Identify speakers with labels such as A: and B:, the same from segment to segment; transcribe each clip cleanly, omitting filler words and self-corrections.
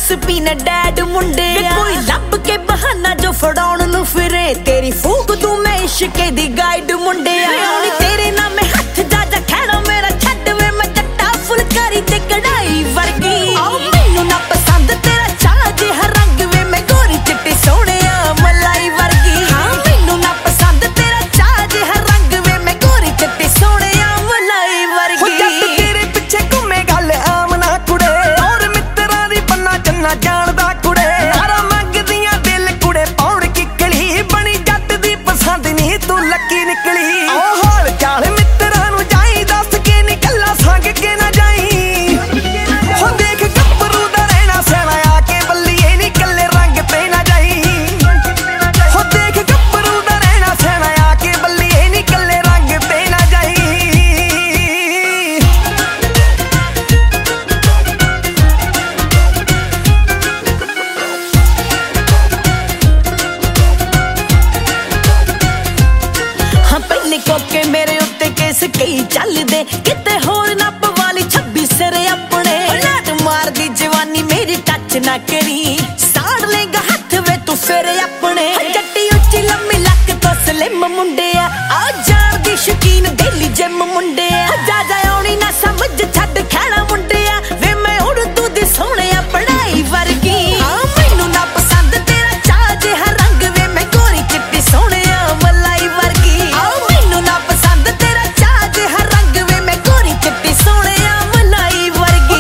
A: SP ਨੇ dad ਮੁੰਡੇ ਕੋਈ ਲੱਭ ਕੇ ਬਹਾਨਾ ਜੋ ਫੜਾਉਣ ਨੂੰ ਫਿਰੇ ਤੇਰੀ ਫੂਕ ਤੂੰ ਮੈਂ ਇਸ਼ਕੇ ਦੀ ਗਾਈਡ ਮੁੰਡੇ ਆਉਣੀ ਤੇਰੇ ਨਾਲ ਮੈਂ ਹੱਥ ਜਾ ਖੈੜਾ ਮੇਰਾ ਛੱਡ ਵੇ ਮੈਂ ਜੱਟਾ ਫੁਲਕਾਰੀ ਤੇ ਕਢਾਈ ਵਰਗੀ ਮੈਨੂੰ ਨਾ ਪਸੰਦ ਤੇਰਾ ਚਾਹ ਜਿਹਾ ਰੰਗ ਵੇ ਮੈਂ ਗੋਰੀ ਚਿੱਟੀ ਸੋਹਣਿਆ ਮਲਾਈ ਵਰਗੀ ਮੈਨੂੰ ਨਾ ਪਸੰਦ ਤੇਰਾ ਚਾਹ ਜਿਹਾ ਰੰਗ ਵੇ ਮੈਂ ਗੋਰੀ ਚਿੱਟੀ ਸੋਹਣਿਆ ਮਲਾਈ ਵਰਗੀ
B: ਜੱਟ ਤੇਰੇ ਪਿੱਛੇ ਘੁੰਮੇ ਗੱਲ ਆਮ ਨਾ ਕੁੜੇ ਹੋਰ ਮਿੱਤਰਾਂ ਦੀ ਪੰਨਾ ਚੰਨਾ ਜਾਣਦਾ ਕੁੜੇ ਨਾਰਾ ਮੰਗਦੀਆਂ ਦਿਲ ਕੁੜੇ ਪਾਉਣ ਕਿੱਕਲੀ ਬਣੀ ਜੱਟ ਦੀ ਪਸੰਦ ਨਹੀਂ ਤੂੰ ਲੱਕੀ ਨਿਕਲੀ ਉਹ ਹਾਲ ਚਾਲ ਮਿੱਤਰਾਂ ਨੂੰ ਜਾਈ ਦੱਸ ਕੇ ਨਿਕਲਾ ਸੰਗ ਕੇ ਨਾ ਜਾਈ ਹੋ ਦੇਖ ਗੱਭਰੂ ਦਾ ਰਹਿਣਾ ਸੈਣਾ ਆ ਕੇ ਬੱਲੀਏ ਨੀ ਕੱਲੇ ਰੰਗ ਤੇ ਨਾ ਜਾਈ ਹੋ ਦੇਖ ਗੱਭਰੂ ਦਾ ਰਹਿਣਾ ਸੈਣਾ ਆ ਕੇ ਬੱਲੀਏ ਨੀ ਕੱਲੇ ਰੰਗ ਤੇ ਨਾ ਜਾਈ
A: ਪਹਿਲੇ ਕੋਕੇ ਮੇਰੇ ਉੱਤੇ ਕੇਸ ਕਈ ਚੱਲਦੇ ਕਿਤੇ ਹੋਰ ਨਾ ਪਵਾਲੀ 26 ਸਿਰੇ ਆਪਣੇ ਲਾਟ ਮਾਰਦੀ ਜਵਾਨੀ ਮੇਰੀ ਟੱਚ ਨਾ ਕਰੀ ਸਾੜ ਲੇਗਾ ਹੱਥ ਵੇ ਤੂੰ ਫਿਰ ਆਪਣੇ ਜੱਟੀ ਉੱਚੀ ਲੰਮੀ ਲੱਕ ਤੋਂ ਸਲਿਮ ਮੁੰਡਿਆ ਆ ਜਾਣ ਦੀ ਸ਼ੌਕੀਨ ਡੇਲੀ ਜਿਮ ਮੁੰਡਿਆ ਜਾ ਆਉਣੀ ਨਾ ਸਮਝ ਛੱਡ ਖੈਣਾ ਮੁੰਡਿਆ ਵੇ ਮੈਂ ਉੜ ਤੂੰ ਦੀ ਸੋਹਣਿਆ ਪੜਾਈ ਵਰਗੀ ਮੈਨੂੰ ਨਾ ਪਸੰਦ ਤੇਰਾ ਚਾਹ ਜਿਹਾ ਰੰਗ ਵੇ ਮੈਂ ਗੋਰੀ ਚਿੱਟੀ ਸੋਹਣਿਆ ਮਲਾਈ ਵਰਗੀ ਮੈਨੂੰ ਨਾ ਪਸੰਦ ਤੇਰਾ ਚਾਹ ਜਿਹਾ ਰੰਗ ਵੇ ਮੈਂ ਗੋਰੀ ਚਿੱਟੀ ਸੋਹਣਿਆ ਮਲਾਈ ਵਰਗੀ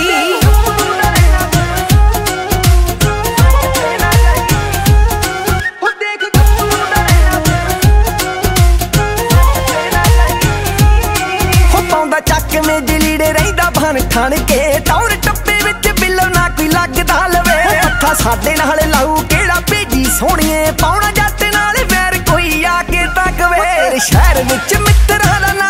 B: ਪਾਉਂਦਾ ਚੱਕ ਮੇ ਜਲੀੜੇ ਰਹਿੰਦਾ ਬਣ ਠਣ ਕੇ ਟੌਰ ਟੱਪੇ ਵਿੱਚ ਬਿੱਲੋ ਨਾ ਕੋਈ ਲੱਗਦਾ ਲਵੇ ਅੱਖਾਂ ਸਾਡੇ ਨਾਲ ਲਾਊ ਕਿਹੜਾ ਭੇਜੀ ਸੋਹਣੀਏ ਪਾਉਣਾ ਜੱਟ ਨਾਲ ਵੈਰ ਕੋਈ ਆ ਕੇ ਤੱਕਵੇ ਤੇਰੇ ਸ਼ਹਿਰ ਵਿੱਚ ਮਿੱਤਰਾਂ ਦਾ